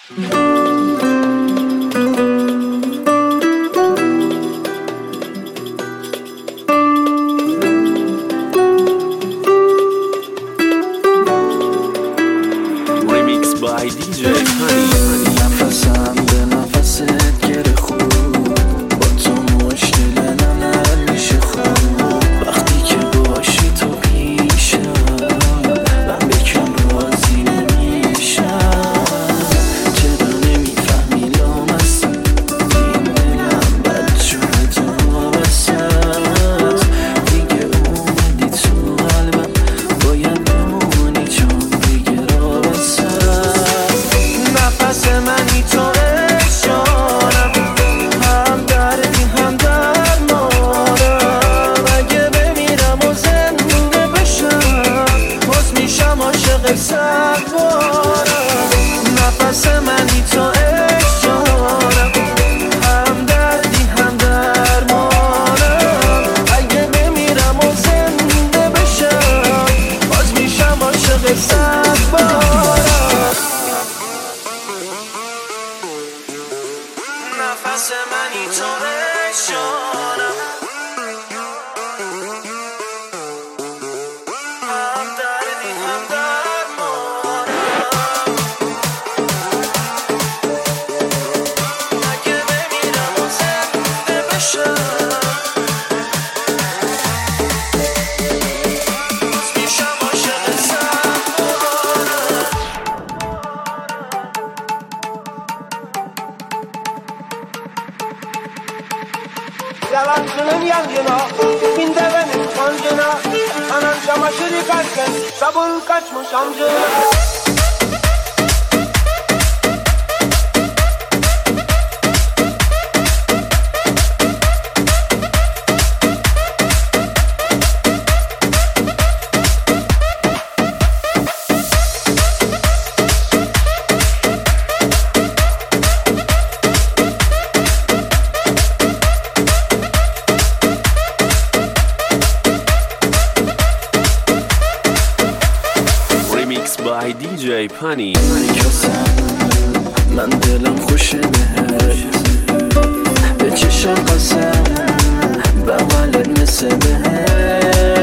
Remix by DJ Honey. نفسم به نفست گره خوب، با تو مشکل من میشه خوب. وقتی که باشی تو پیشم من بکم راضی نمیشم. چرا نمیفهمی لامصب این دلم بد شده تو بسست. دیگه اومدی تو قلبم باید بمونی چون دیگه را بسست. نفس منی تو عشقانم، هم دردی هم درمانم. اگه بمیرم و زنده بشم باز میشم عاشق سربارم. نفس منی تو عشقانم، هم دردی هم درمانم. اگه بمیرم و زنده بشم باز میشم عاشق سربارم. نفس منی تو عشقانم، هم دردی هم درمانم. اگه بمیرم و زنده بشم باز میشم عاشق سربارم. Yalancının yancına, dibinde benim sancına. Anan çamaşır yıkarken sabun kaçmış amcına. Remix by DJ Honey. من دلم خوشه بهت، به چشم قسم بغلت مثل بهت.